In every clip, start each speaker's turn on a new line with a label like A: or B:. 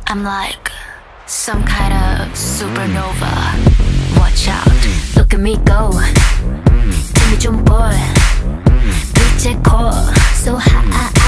A: I'm like some kind of supernova. Watch out, look at me go. 힘이 좀 보여. 빛의 core so high.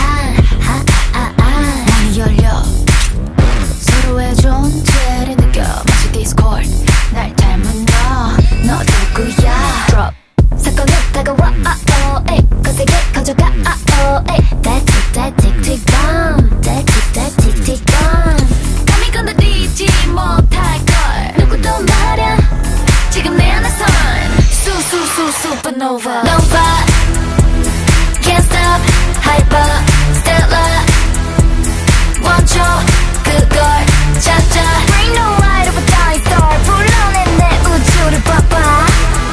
A: 문이 열려. 서로의 존재를 느껴. 마치 Discord. 날 닮은 너 누구야? Drop. 사건은 다가와. 거세게 커져가. That tick tick bomb. That tick tick bomb. 감히 건드리지 못할걸. 누구도 말야. 지금 내 안에선 supernova. Nova. Can't stop. Hyper. Stellar. 멈춰. 그걸 찾아. Bring the light of a dying star. 불러내 내 우주를 봐봐.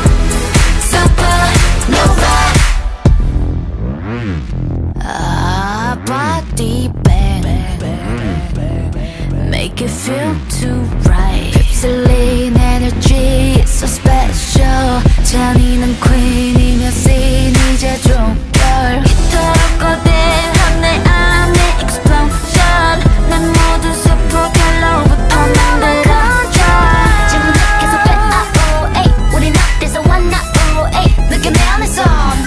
A: Supernova. Body bang. Make it feel too right. 휩쓸린 energy so special. 잔인한 queen이며 scene 이제 종결. 이토록 거대한 내 안의 explosion. 내 모든 세포 결로부터 만든 control. 지금 계속 돼. 우린 어디서 왔나. 느껴 내 안에서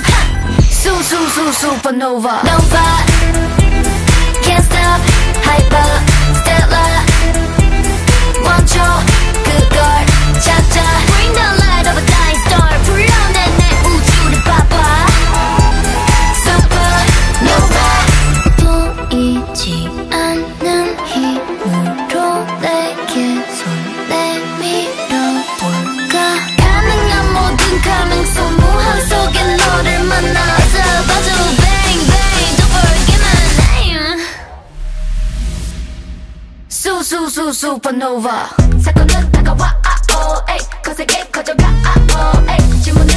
A: supernova. Nova. Can't stop. Hyper. Stellar. 멈춰. 그걸 찾아. Bring the light of a dying star. 불러내 내 우주를 봐봐. Supernova. 보이지 않는 힘으로 내게 손 내밀어볼까. 가능한 모든 가능성 무한 속에 너를 만나서 봐줘. Bang bang don't forget my name. supernova. 사건은 다가와. 거세게 커져가. 질문을